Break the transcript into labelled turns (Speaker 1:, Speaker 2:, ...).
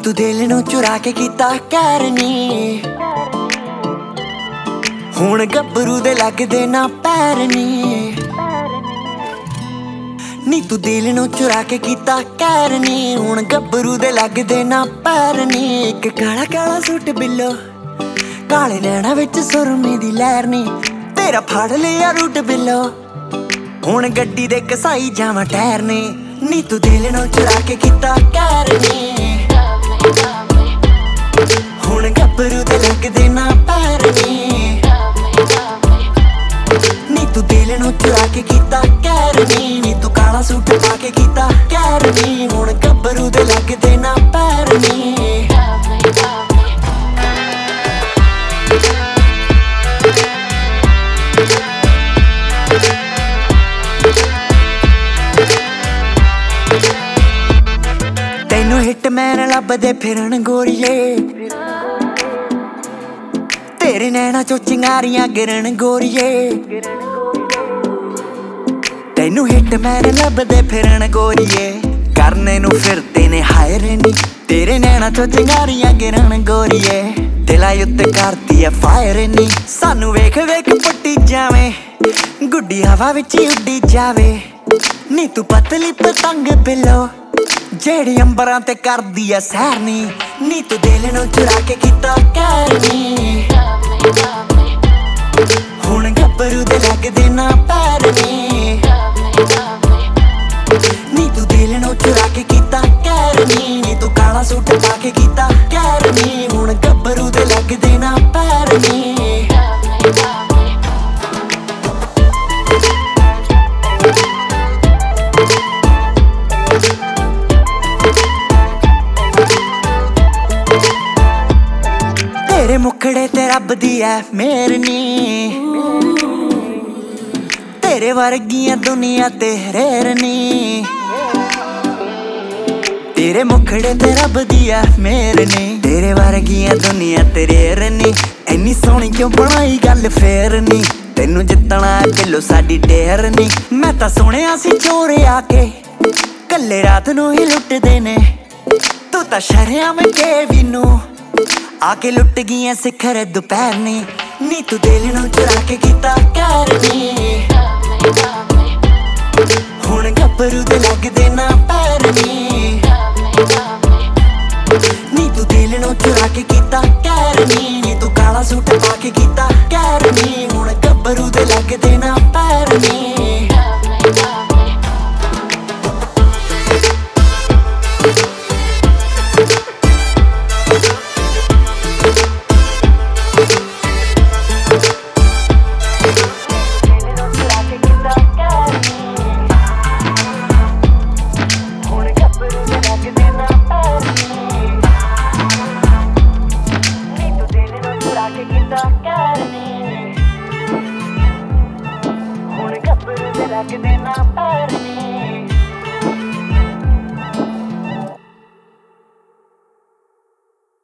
Speaker 1: ਤੂੰ ਦਿਲ ਨੂੰ ਚੁਰਾ ਕੇ ਕੀਤਾ ਕਰਨੀ, ਹੁਣ ਗੱਭਰੂ ਦੇ ਲੱਗਦੇ ਨਾ ਪੈਰ ਨੀ। ਨੀ ਤੂੰ ਦਿਲ ਨੂੰ ਚੁਰਾ ਕੇ ਕੀਤਾ ਕਰਨੀ, ਹੁਣ ਗੱਭਰੂ ਦੇ ਲੱਗਦੇ ਨਾ ਪੈਰ ਨੀ। ਇੱਕ ਕਾਲਾ ਕਾਲਾ ਸੂਟ ਬਿੱਲੋ, ਕਾਲੇ ਨੈਣਾ ਵਿੱਚ ਸੁਰਮੇ ਦੀ ਲਹਿਰ ਨੀ। ਤੇਰਾ ਫੜ ਲਿਆ ਰੂਟ ਬਿੱਲੋ, ਹੁਣ ਗੱਡੀ ਦੇ ਕਸਾਈ ਜਾਵਾਂ ਟਾਇਰ ਨੇ। ਨੀ ਤੂੰ ਦਿਲ ਨੂੰ ਚੁਰਾ ਕੇ ਕੀਤਾ ਕਰਨੀ, ਹੁਣ ਗੱਭਰੂ ਦੇ ਲੱਗਦੇ ਨਾ ਪੈਰ ਨੀ। ਨੀ ਤੂੰ ਦਿਲ ਨੂੰ ਚੁਰਾ ਕੇ ਕੀਤਾ ਕਰਨੀ, ਨੀ ਤੂੰ ਕਾਲਾ ਸੂਟ ਪਾ ਕੇ ਕੀਤਾ ਕਰਨੀ, ਹੁਣ ਗੱਭਰੂ ਦੇ ਲੱਗਦੇ ਨਾ ਪੈਰ ਨੀ। ਤੈਨੂੰ ਹਿੱਟਮੈਨ ਲੱਭਦੇ ਫਿਰਨ ਗੋਰੀਏ, ਤੇਰੇ ਨੈਣਾ ਚੋਂ ਚਿੰਗਾਰੀਆਂ ਗਿਰਨ ਗੋਰੀਏ। ਤੈਨੂੰ ਹਿੱਟਮੈਨ ਲੱਭਦੇ ਫਿਰਨ ਗੋਰੀਏ, ਕਰਨੇ ਨੂੰ ਫਿਰਦੇ ਨੇ ਹਾਇਰ ਨੀ। ਤੇਰੇ ਨੈਣਾ ਚੋਂ ਚਿੰਗਾਰੀਆਂ ਗਿਰਨ ਗੋਰੀਏ, ਦਿਲਾਂ ਉੱਤੇ ਕਰਦੀ ਐ ਫਾਇਰ ਨੀ। ਸਾਨੂੰ ਵੇਖ ਵੇਖ ਪੁੱਟੀ ਜਾਵੇਂ, ਗੁੱਡੀ ਹਵਾ ਵਿੱਚ ਉੱਡੀ ਜਾਵੇ। ਨੀ ਤੂੰ ਪਤਲੀ ਪਤੰਗ ਬਿੱਲੋ, ਜਿਹੜੀ ਅੰਬਰਾਂ ਤੇ ਕਰਦੀ ਐ ਸੈਰ ਨੀ। ਨੀ ਤੂੰ ਦਿਲ ਨੂੰ ਚੁਰਾ ਕੇ ਕੀਤਾ ਕਰਨੀ, ਹੁਣ ਗੱਭਰੂ ਦੇ ਲੱਗਦੇ ਨਾ ਪੈਰ ਨੀ। ਨੀ ਤੂੰ ਦਿਲ ਨੂੰ ਚੁਰਾ ਕੇ ਕੀਤਾ ਕਰਨੀ, ਨੀ ਤੂੰ ਕਾਲਾ ਸੂਟ ਪਾ ਕੇ ਕੀਤਾ ਕਰਨੀ, ਹੁਣ ਗੱਭਰੂ ਦੇ ਲੱਗਦੇ ਨਾ ਪੈਰ ਨੀ। ਤੇਰੇ ਮੁਖੜੇ ਤੇ ਰੱਬ ਦੀ ਐ ਮਿਹਰ ਨੀ, ਤੇਰੇ ਵਰਗੀਆਂ ਦੁਨੀਆ ਤੇ ਰੇਰ ਨੀ। ਤੇਰੇ ਮੁਖੜੇ ਤੇ ਰੱਬ ਦੀ ਐ ਮਿਹਰ ਨੀ, ਤੇਰੇ ਵਰਗੀਆਂ ਦੁਨੀਆ ਤੇ ਰੇਰ ਨੀ। ਇੰਨੀ ਸੋਹਣੀ ਕਿਉਂ ਬਣਾਈ ਗੱਲ ਫੇਰ ਨੀ, ਤੈਨੂੰ ਜਿੱਤਣਾ ਦਿਲੋਂ ਸਾਡੀ ਢੇਰ ਨੀ। ਮੈਂ ਤਾਂ ਸੁਣਿਆ ਸੀ ਚੋਰ ਆ ਕੇ ਕੱਲੇ ਰਾਤ ਨੂੰ ਹੀ ਲੁੱਟਦੇ ਨੇ, ਤੂੰ ਤਾਂ ਸ਼ਰੇਆਮ ਕੇ ਵੀ ਨੂੰ ਆ ਕੇ ਲੁੱਟ ਗਈਆਂ ਸਿਖਰ ਦੁਪਹਿਰ ਨੀ। ਨੀ ਤੂੰ ਦਿਲ ਨੂੰ ਚੁਰਾ ਕੇ ਕੀਤਾ ਕਰਨੀ, ਹੁਣ ਗੱਭਰੂ ਦੇ ਲੱਗਦੇ ਨਾ ਪੈਰ ਨੀ। ਨੀ ਤੂੰ ਦਿਲ ਨੂੰ ਚੁਰਾ ਕੇ ਕੀਤਾ ਕਰਨੀ, ਨੀ ਤੂੰ ਕਾਲਾ ਸੂਟ ਪਾ ਕੇ ਕੀਤਾ ਕਰਨੀ, ਹੁਣ ਗੱਭਰੂ ਦੇ ਲੱਗਦੇ ਨਾ ਪੈਰ ਨੀ। Like it in